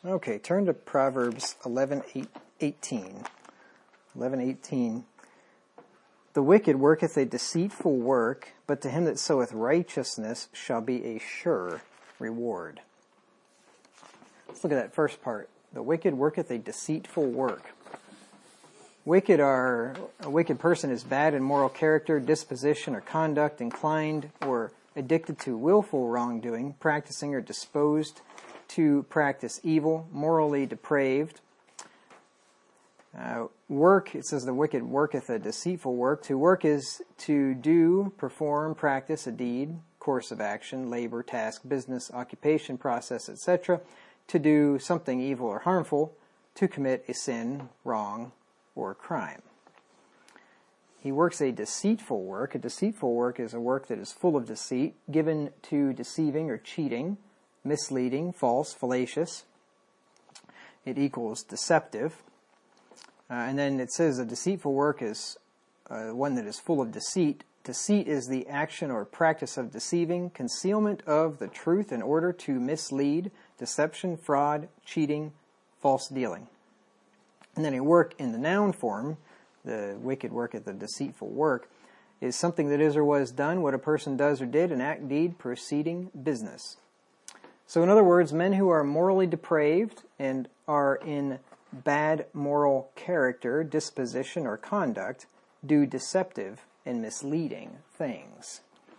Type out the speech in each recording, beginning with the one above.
Okay, turn to Proverbs 11:18. 11:18. The wicked worketh a deceitful work, but to him that soweth righteousness shall be a sure reward. Let's look at that first part. The wicked worketh a deceitful work. A wicked person is bad in moral character, disposition, or conduct, inclined or addicted to willful wrongdoing, practicing or disposed to practice evil, morally depraved. Work, it says the wicked worketh a deceitful work. To work is to do, perform, practice a deed, course of action, labor, task, business, occupation, process, etc. To do something evil or harmful, to commit a sin, wrong, or crime. He works a deceitful work. A deceitful work is a work that is full of deceit, given to deceiving or cheating, misleading, false, fallacious. It equals deceptive. And then it says a deceitful work is one that is full of deceit. Deceit is the action or practice of deceiving, concealment of the truth in order to mislead, deception, fraud, cheating, false dealing. And then a work in the noun form, the wicked worketh a deceitful work, is something that is or was done, what a person does or did, an act, deed, proceeding, business. So in other words, men who are morally depraved and are in bad moral character, disposition, or conduct do deceptive and misleading things.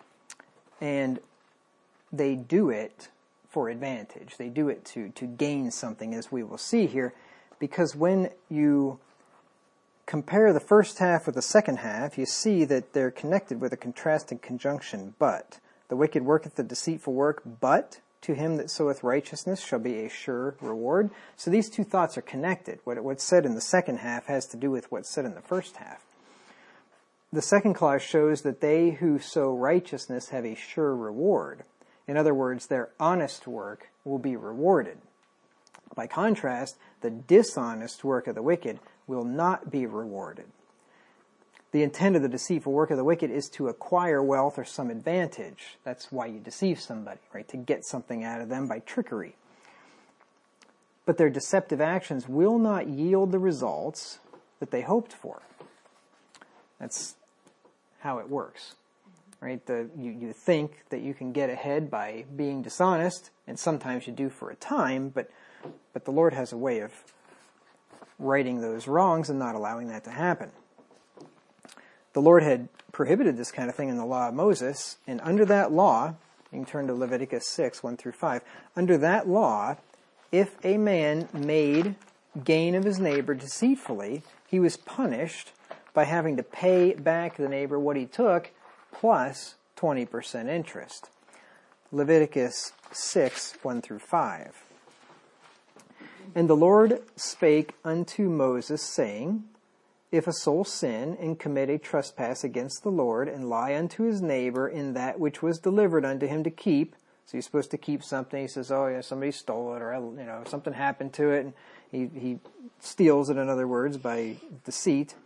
And they do it for advantage. They do it to gain something, as we will see here, because when you compare the first half with the second half, you see that they're connected with a contrasting conjunction, but. The wicked worketh the deceitful work, but to him that soweth righteousness shall be a sure reward. So these two thoughts are connected. What's said in the second half has to do with what's said in the first half. The second clause shows that they who sow righteousness have a sure reward. In other words, their honest work will be rewarded. By contrast, the dishonest work of the wicked will not be rewarded. The intent of the deceitful work of the wicked is to acquire wealth or some advantage. That's why you deceive somebody, right? To get something out of them by trickery. But their deceptive actions will not yield the results that they hoped for. That's how it works, right? You think that you can get ahead by being dishonest, and sometimes you do for a time, but the Lord has a way of righting those wrongs and not allowing that to happen. The Lord had prohibited this kind of thing in the law of Moses, and under that law, you can turn to Leviticus 6, 1 through 5, under that law, if a man made gain of his neighbor deceitfully, he was punished by having to pay back the neighbor what he took, plus 20% interest. Leviticus 6, 1 through 5. And the Lord spake unto Moses, saying, if a soul sin and commit a trespass against the Lord and lie unto his neighbor in that which was delivered unto him to keep, so he's supposed to keep something, he says, oh yeah, somebody stole it, or something happened to it, and he steals it, in other words, by deceit,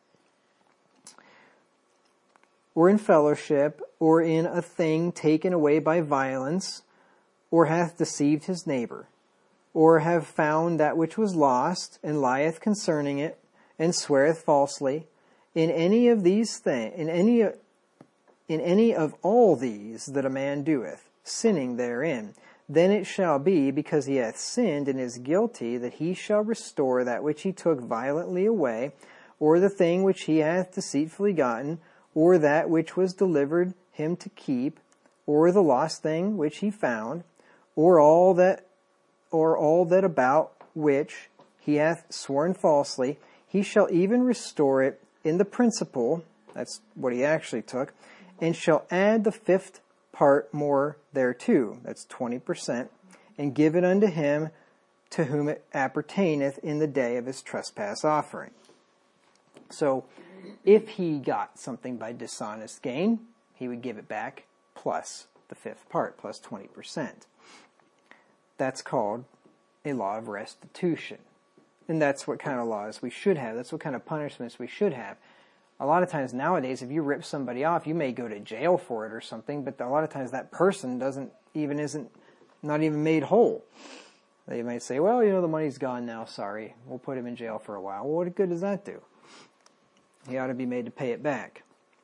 or in fellowship, or in a thing taken away by violence, or hath deceived his neighbor, or have found that which was lost, and lieth concerning it, and sweareth falsely, in any of these things, in any of all these that a man doeth, sinning therein, then it shall be, because he hath sinned and is guilty, that he shall restore that which he took violently away, or the thing which he hath deceitfully gotten, or that which was delivered him to keep, or the lost thing which he found, or all that about which he hath sworn falsely. He shall even restore it in the principal, that's what he actually took, and shall add the fifth part more thereto, that's 20%, and give it unto him to whom it appertaineth in the day of his trespass offering. So, if he got something by dishonest gain, he would give it back plus the fifth part, plus 20%. That's called a law of restitution. And that's what kind of laws we should have. That's what kind of punishments we should have. A lot of times nowadays, if you rip somebody off, you may go to jail for it or something, but a lot of times that person isn't not even made whole. They might say, well, the money's gone now, sorry. We'll put him in jail for a while. Well, what good does that do? He ought to be made to pay it back.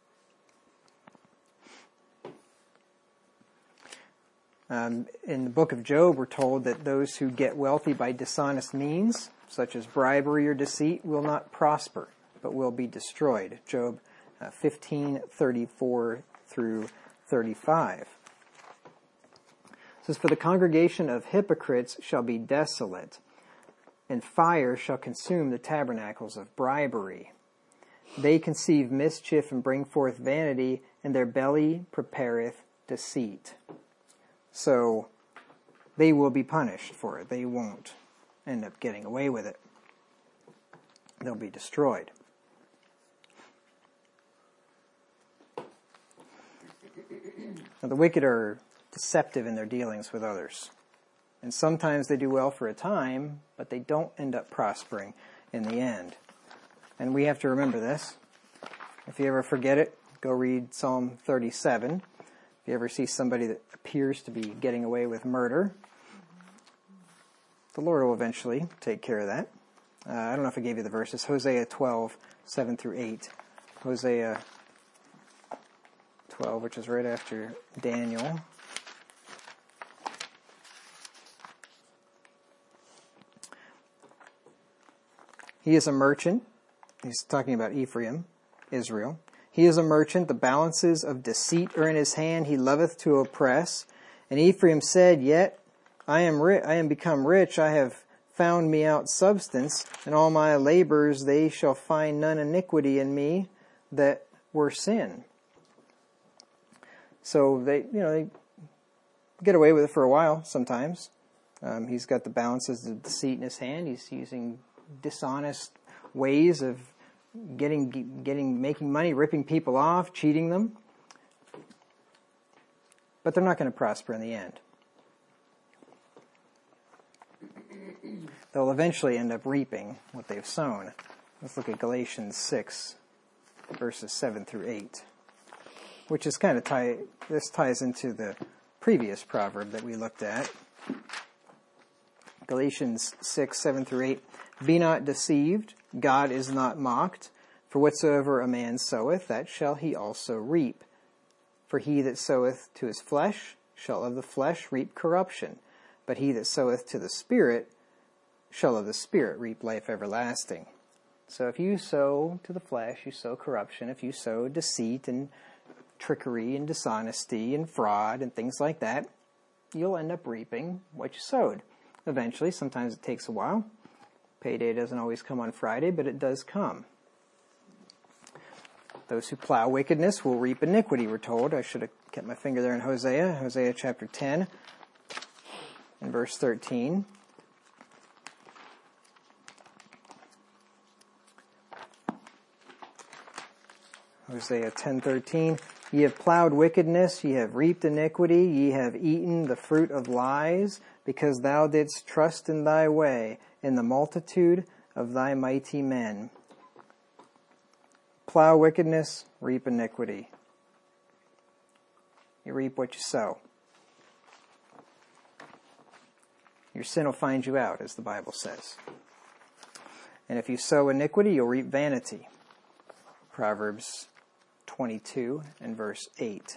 In the book of Job, we're told that those who get wealthy by dishonest means, such as bribery or deceit, will not prosper, but will be destroyed. Job 15:34 through 35. It says, for the congregation of hypocrites shall be desolate, and fire shall consume the tabernacles of bribery. They conceive mischief and bring forth vanity, and their belly prepareth deceit. So they will be punished for it. They won't end up getting away with it. They'll be destroyed. Now, the wicked are deceptive in their dealings with others. And sometimes they do well for a time, but they don't end up prospering in the end. And we have to remember this. If you ever forget it, go read Psalm 37. If you ever see somebody that appears to be getting away with murder, the Lord will eventually take care of that. I don't know if I gave you the verses. Hosea 12:7 through 8. Hosea 12, which is right after Daniel. He is a merchant. He's talking about Ephraim, Israel. He is a merchant. The balances of deceit are in his hand. He loveth to oppress. And Ephraim said, yet I am become rich. I have found me out substance. In all my labors they shall find none iniquity in me that were sin. So they get away with it for a while sometimes. He's got the balances of deceit in his hand. He's using dishonest ways of making money, ripping people off, cheating them. But they're not going to prosper in the end. They'll eventually end up reaping what they've sown. Let's look at Galatians 6, verses 7 through 8, which is kind of this ties into the previous proverb that we looked at. Galatians 6, 7 through 8. Be not deceived, God is not mocked. For whatsoever a man soweth, that shall he also reap. For he that soweth to his flesh shall of the flesh reap corruption. But he that soweth to the Spirit shall of the Spirit reap life everlasting. So if you sow to the flesh, you sow corruption. If you sow deceit and trickery and dishonesty and fraud and things like that, you'll end up reaping what you sowed. Eventually, sometimes it takes a while. Payday doesn't always come on Friday, but it does come. Those who plow wickedness will reap iniquity, we're told. I should have kept my finger there in Hosea chapter 10 and verse 13. Hosea 10:13. Ye have plowed wickedness, ye have reaped iniquity, ye have eaten the fruit of lies, because thou didst trust in thy way, in the multitude of thy mighty men. Plow wickedness, reap iniquity. You reap what you sow. Your sin will find you out, as the Bible says. And if you sow iniquity, you'll reap vanity. Proverbs 22 and verse 8.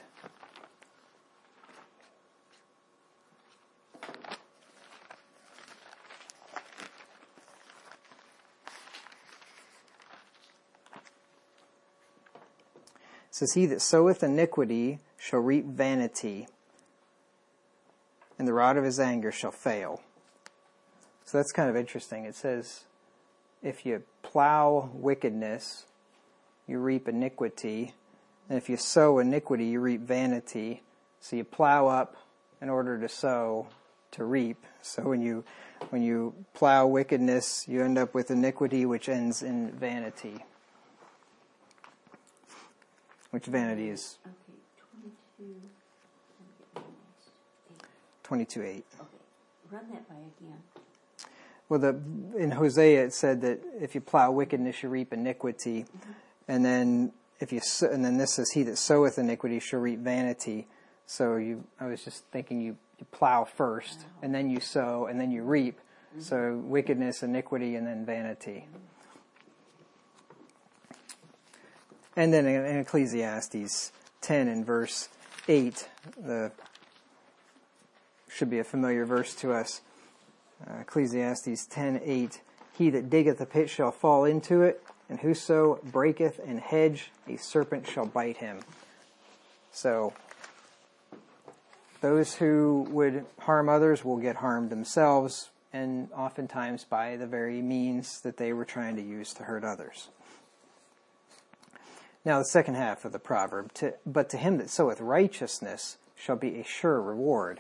It says, he that soweth iniquity shall reap vanity, and the rod of his anger shall fail. So that's kind of interesting. It says, if you plow wickedness, you reap iniquity, and if you sow iniquity, you reap vanity. So you plow up in order to sow, to reap. So when you plow wickedness, you end up with iniquity, which ends in vanity. Which vanity is? Okay, 22:8. Okay, run that by again. Well, in Hosea it said that if you plow wickedness, you reap iniquity, and then this says, "He that soweth iniquity shall reap vanity." So I was just thinking, you plow first, and then you sow, and then you reap. So wickedness, iniquity, and then vanity. And then in Ecclesiastes 10 and verse 8, should be a familiar verse to us. Ecclesiastes 10:8, he that diggeth a pit shall fall into it, and whoso breaketh an hedge, a serpent shall bite him. So those who would harm others will get harmed themselves, and oftentimes by the very means that they were trying to use to hurt others. Now the second half of the proverb, but to him that soweth righteousness shall be a sure reward.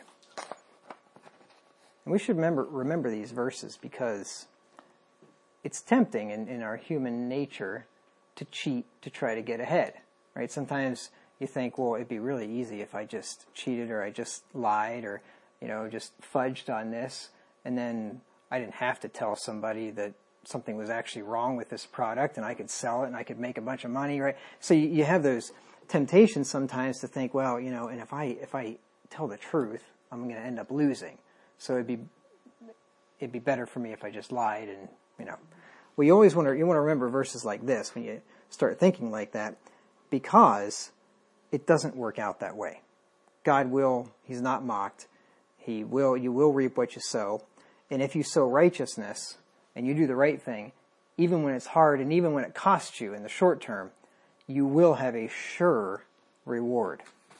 And we should remember these verses because it's tempting in our human nature to cheat to try to get ahead, right? Sometimes you think, well, it'd be really easy if I just cheated or I just lied or, just fudged on this, and then I didn't have to tell somebody that something was actually wrong with this product and I could sell it and I could make a bunch of money, right? So you have those temptations sometimes to think, well, and if I tell the truth, I'm going to end up losing. So it'd be better for me if I just lied and, Well, you want to remember verses like this when you start thinking like that, because it doesn't work out that way. God he's not mocked. You will reap what you sow. And if you sow righteousness and you do the right thing, even when it's hard and even when it costs you in the short term, you will have a sure reward.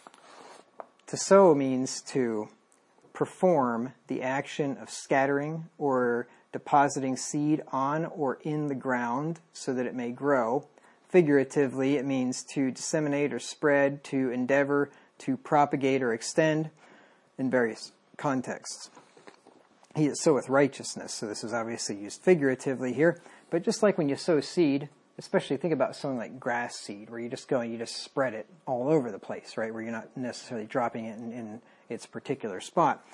To sow means to perform the action of scattering or depositing seed on or in the ground so that it may grow. Figuratively, it means to disseminate or spread, to endeavor, to propagate or extend in various contexts. He that soweth righteousness. So this is obviously used figuratively here. But just like when you sow seed, especially think about sowing like grass seed, where you just spread it all over the place, right? Where you're not necessarily dropping it in its particular spot.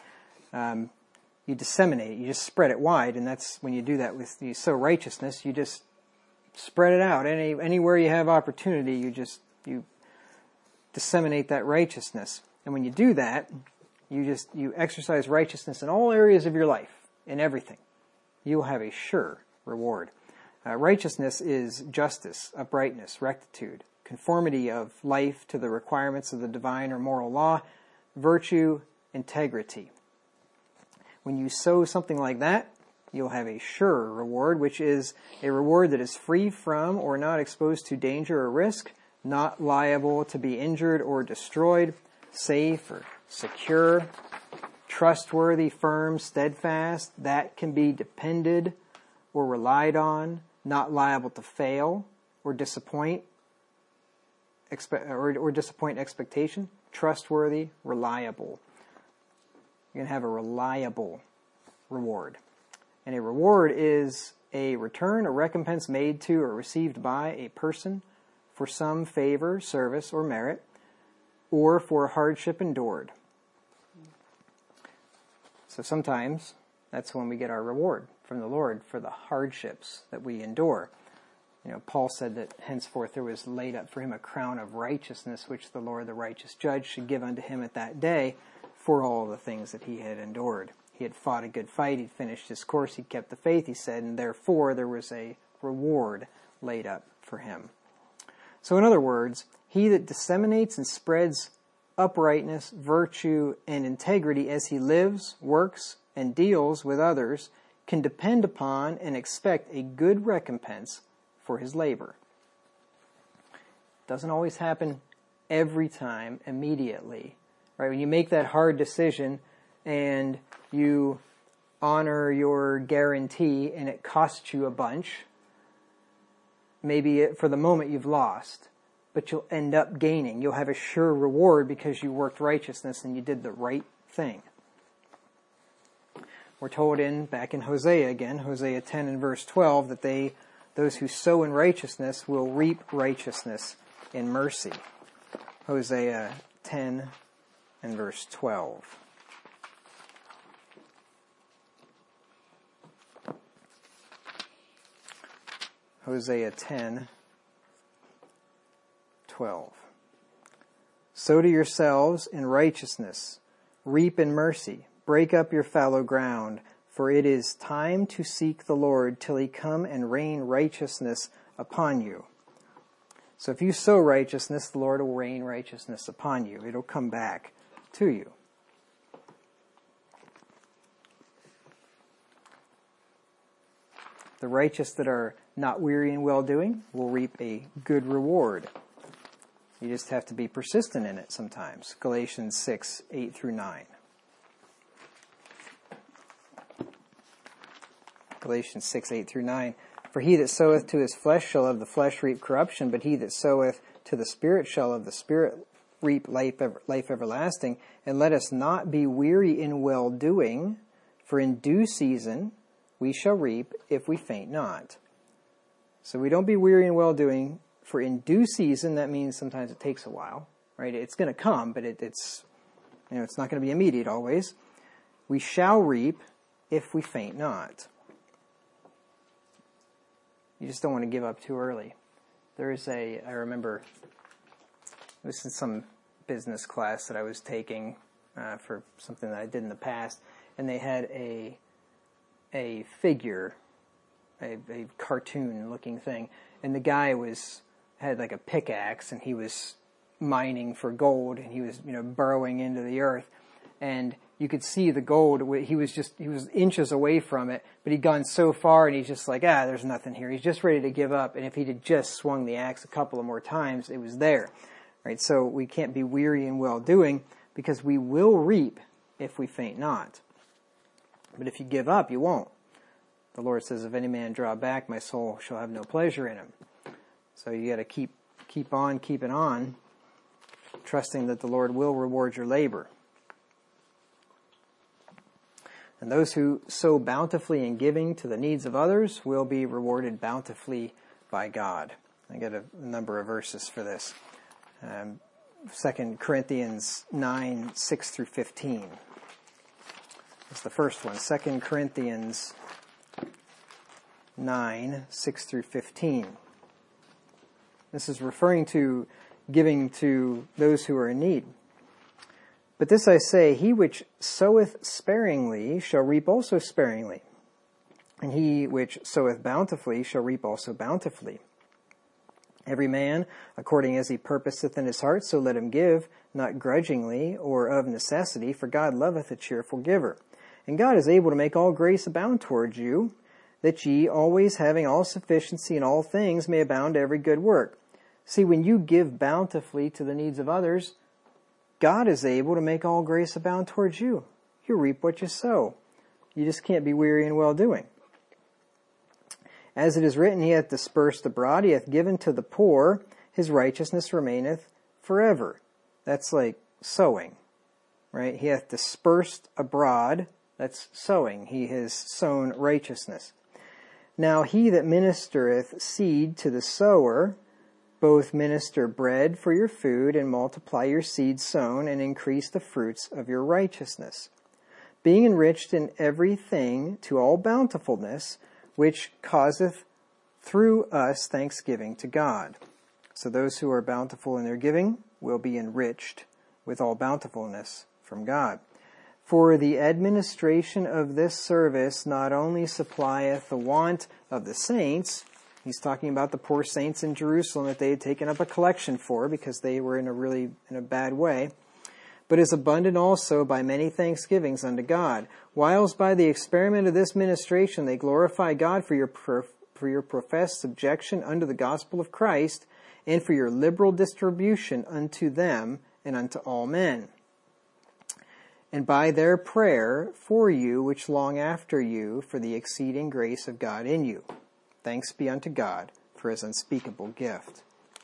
You disseminate, you just spread it wide, and that's when you do that you sow righteousness, you just spread it out. Anywhere you have opportunity, you disseminate that righteousness. And when you do that, you exercise righteousness in all areas of your life, in everything. You'll have a sure reward. Righteousness is justice, uprightness, rectitude, conformity of life to the requirements of the divine or moral law, virtue, integrity. When you sow something like that, you'll have a sure reward, which is a reward that is free from or not exposed to danger or risk, not liable to be injured or destroyed, safe or secure, trustworthy, firm, steadfast, that can be depended or relied on, not liable to fail or disappoint expectation, trustworthy, reliable. You're going to have a reliable reward. And a reward is a return or recompense made to or received by a person for some favor, service, or merit, or for hardship endured. So sometimes that's when we get our reward from the Lord for the hardships that we endure. Paul said that henceforth there was laid up for him a crown of righteousness, which the Lord, the righteous judge, should give unto him at that day for all the things that he had endured. He had fought a good fight, he'd finished his course, he'd kept the faith, he said, and therefore there was a reward laid up for him. So in other words, he that disseminates and spreads uprightness, virtue, and integrity as he lives, works, and deals with others can depend upon and expect a good recompense for his labor. Doesn't always happen every time immediately, right? When you make that hard decision and you honor your guarantee and it costs you a bunch, maybe for the moment you've lost, but you'll end up gaining. You'll have a sure reward because you worked righteousness and you did the right thing. We're told back in Hosea again, Hosea 10 and verse 12, that those who sow in righteousness will reap righteousness in mercy. Hosea 10 and verse 12. Hosea 10, 12. Sow to yourselves in righteousness, reap in mercy, break up your fallow ground, for it is time to seek the Lord till he come and rain righteousness upon you. So if you sow righteousness, the Lord will rain righteousness upon you. It'll come back to you. The righteous that are not weary in well-doing will reap a good reward. You just have to be persistent in it sometimes. Galatians 6, 8 through 9. Galatians 6, 8 through 9. For he that soweth to his flesh shall of the flesh reap corruption, but he that soweth to the Spirit shall of the Spirit reap life everlasting. And let us not be weary in well-doing, for in due season we shall reap if we faint not. So we don't be weary in well-doing, for in due season, that means sometimes it takes a while, right? It's going to come, but it's not going to be immediate always. We shall reap if we faint not. You just don't want to give up too early. I remember, it was in some business class that I was taking for something that I did in the past, and they had a figure, a cartoon-looking thing, and the guy had like a pickaxe, and he was mining for gold, and he was burrowing into the earth, and you could see the gold. He was inches away from it, but he'd gone so far, and he's just like, there's nothing here. He's just ready to give up, and if he'd have just swung the axe a couple of more times, it was there, right? So we can't be weary in well-doing, because we will reap if we faint not. But if you give up, you won't. The Lord says, if any man draw back, my soul shall have no pleasure in him. So you got to keep on keeping on, trusting that the Lord will reward your labor. And those who sow bountifully in giving to the needs of others will be rewarded bountifully by God. I got a number of verses for this. 2 Corinthians 9, 6 through 15. That's the first one. 2 Corinthians 9, 6 through 15. This is referring to giving to those who are in need. But this I say, he which soweth sparingly shall reap also sparingly, and he which soweth bountifully shall reap also bountifully. Every man, according as he purposeth in his heart, so let him give, not grudgingly or of necessity, for God loveth a cheerful giver. And God is able to make all grace abound towards you, that ye, always having all sufficiency in all things, may abound to every good work. See, when you give bountifully to the needs of others, God is able to make all grace abound towards you. You reap what you sow. You just can't be weary in well-doing. As it is written, he hath dispersed abroad, he hath given to the poor, his righteousness remaineth forever. That's like sowing, right? He hath dispersed abroad, that's sowing. He has sown righteousness. Now he that ministereth seed to the sower, both minister bread for your food, and multiply your seed sown, and increase the fruits of your righteousness, being enriched in everything to all bountifulness, which causeth through us thanksgiving to God. So those who are bountiful in their giving will be enriched with all bountifulness from God. For the administration of this service not only supplieth the want of the saints, he's talking about the poor saints in Jerusalem that they had taken up a collection for because they were in a bad way, but is abundant also by many thanksgivings unto God. Whilst by the experiment of this ministration they glorify God for your professed subjection unto the gospel of Christ, and for your liberal distribution unto them and unto all men. And by their prayer for you which long after you for the exceeding grace of God in you. Thanks be unto God for his unspeakable gift.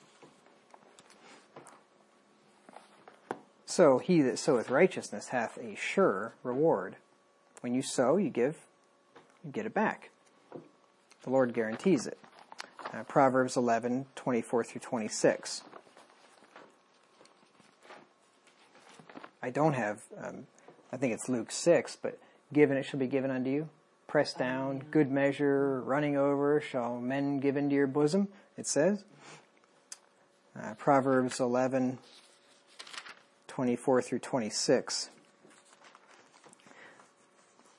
So he that soweth righteousness hath a sure reward. When you sow, you give, you get it back. The Lord guarantees it. Proverbs 11, 24 through 26. I don't have, I think it's Luke 6, but given it shall be given unto you. Pressed down, good measure, running over, shall men give into your bosom, it says. Proverbs 11, 24 through 26.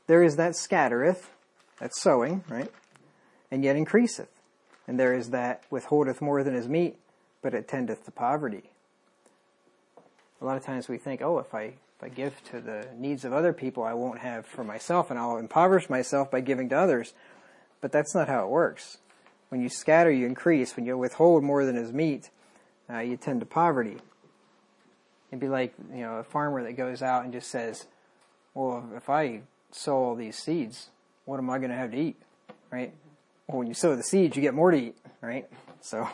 there is that scattereth, that's sowing, right? And yet increaseth. And there is that withholdeth more than is meet, but it tendeth to poverty. A lot of times we think, if I give to the needs of other people, I won't have for myself, and I'll impoverish myself by giving to others. But that's not how it works. When you scatter, you increase. When you withhold more than is meet, you tend to poverty. It'd be like, a farmer that goes out and just says, well, if I sow all these seeds, what am I going to have to eat, right? Well, when you sow the seeds, you get more to eat, right? So,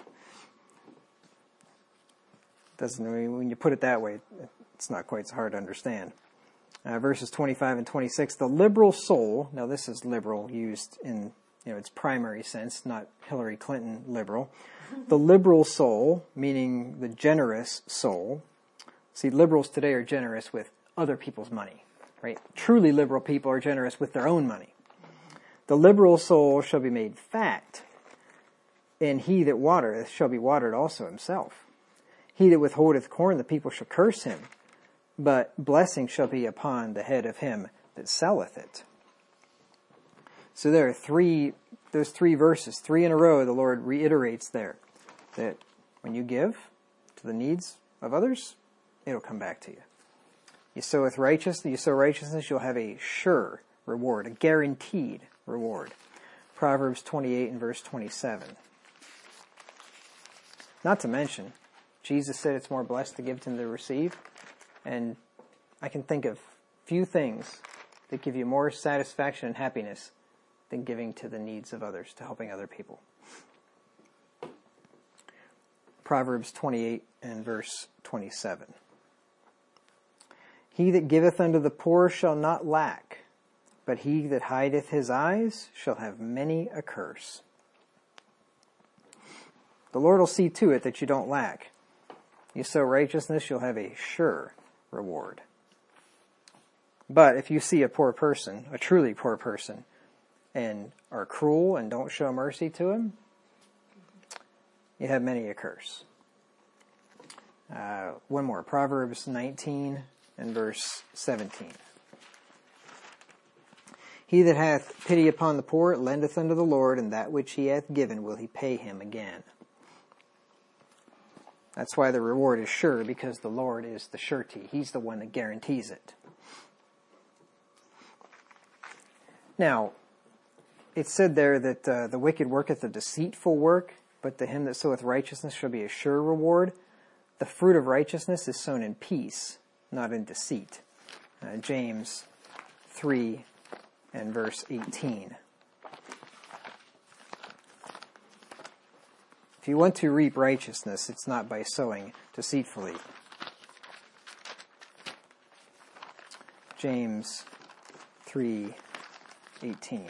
when you put it that way, it's not quite so hard to understand. Verses 25 and 26, the liberal soul, now this is liberal used in its primary sense, not Hillary Clinton liberal. The liberal soul, meaning the generous soul. See, liberals today are generous with other people's money, right? Truly liberal people are generous with their own money. The liberal soul shall be made fat, and he that watereth shall be watered also himself. He that withholdeth corn, the people shall curse him, but blessing shall be upon the head of him that selleth it. So there are those three verses, 3 in a row, the Lord reiterates there, that when you give to the needs of others, it'll come back to you. You sow righteousness, you'll have a sure reward, a guaranteed reward. Proverbs 28 and verse 27. Not to mention, Jesus said it's more blessed to give than to receive. And I can think of few things that give you more satisfaction and happiness than giving to the needs of others, to helping other people. Proverbs 28 and verse 27. He that giveth unto the poor shall not lack, but he that hideth his eyes shall have many a curse. The Lord will see to it that you don't lack. You sow righteousness, you'll have a sure reward. But if you see a poor person, a truly poor person, and are cruel and don't show mercy to him, you have many a curse. One more, Proverbs 19 and verse 17. He that hath pity upon the poor lendeth unto the Lord, and that which he hath given will he pay him again. That's why the reward is sure, because the Lord is the surety. He's the one that guarantees it. Now, it said there that the wicked worketh a deceitful work, but to him that soweth righteousness shall be a sure reward. The fruit of righteousness is sown in peace, not in deceit. James 3 and verse 18. If you want to reap righteousness, it's not by sowing deceitfully. James 3:18.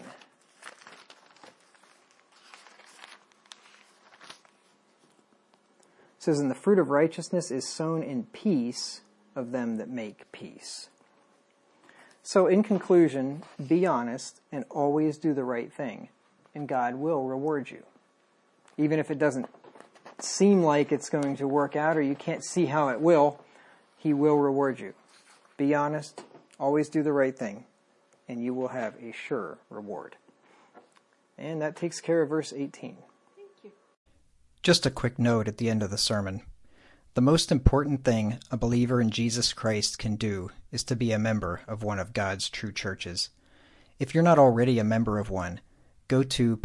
It says, and the fruit of righteousness is sown in peace of them that make peace. So in conclusion, be honest and always do the right thing, and God will reward you. Even if it doesn't seem like it's going to work out or you can't see how it will, He will reward you. Be honest, always do the right thing, and you will have a sure reward. And that takes care of verse 18. Thank you. Just a quick note at the end of the sermon. The most important thing a believer in Jesus Christ can do is to be a member of one of God's true churches. If you're not already a member of one, go to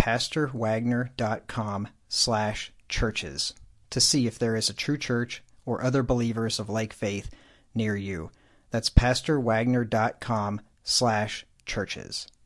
pastorwagner.com/churches to see if there is a true church or other believers of like faith near you. That's pastorwagner.com/churches.